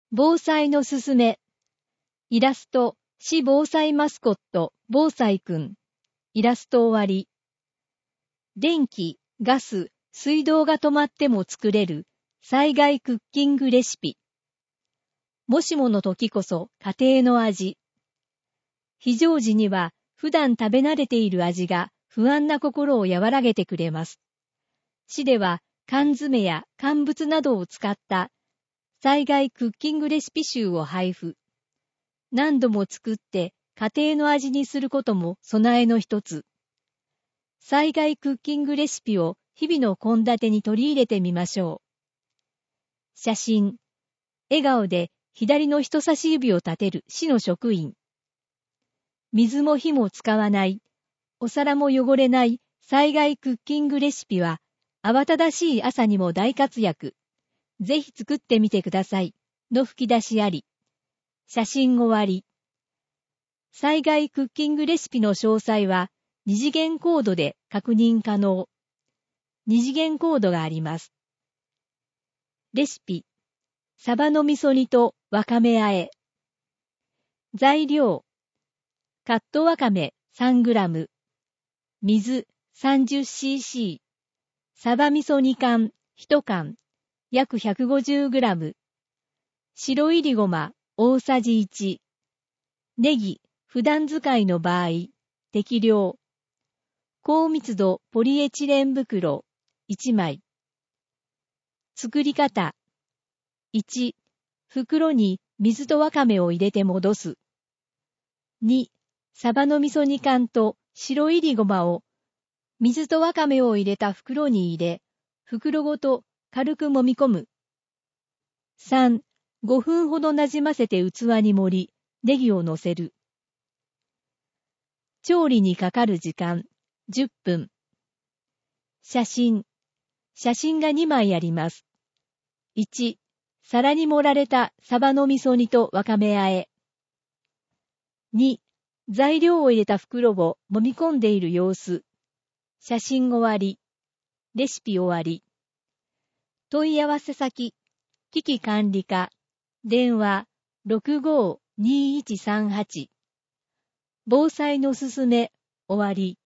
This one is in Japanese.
防災のすすめ。イラスト、市防災マスコット、防災くん。イラスト終わり。電気、ガス、水道が止まっても作れる災害クッキングレシピ。もしもの時こそ家庭の味。非常時には普段食べ慣れている味が不安な心を和らげてくれます。市では缶詰や乾物などを使った災害クッキングレシピ集を配布。何度も作って家庭の味にすることも備えの一つ。災害クッキングレシピを日々の献立に取り入れてみましょう。写真。笑顔で左の人差し指を立てる市の職員。水も火も使わない、お皿も汚れない災害クッキングレシピは慌ただしい朝にも大活躍。ぜひ作ってみてください。の吹き出しあり。写真終わり。災害クッキングレシピの詳細は二次元コードで確認可能。二次元コードがあります。レシピ。サバの味噌煮とわかめ和え。材料。カットわかめ 3g。水 30cc。サバ味噌煮缶1缶。約 150g。白いりごま大さじ1。ネギ、普段使いの場合、適量。高密度ポリエチレン袋1枚。作り方。1、袋に水とわかめを入れて戻す。2、サバの味噌煮缶と白いりごまを水とわかめを入れた袋に入れ、袋ごと軽く揉み込む。3、5分ほどなじませて器に盛り、ネギを乗せる。調理にかかる時間、10分。写真。写真が2枚あります。1、皿に盛られたサバの味噌煮とわかめ和え。2、材料を入れた袋を揉み込んでいる様子。写真終わり。レシピ終わり。問い合わせ先。危機管理課。電話 65-2138。防災のすすめ。終わり。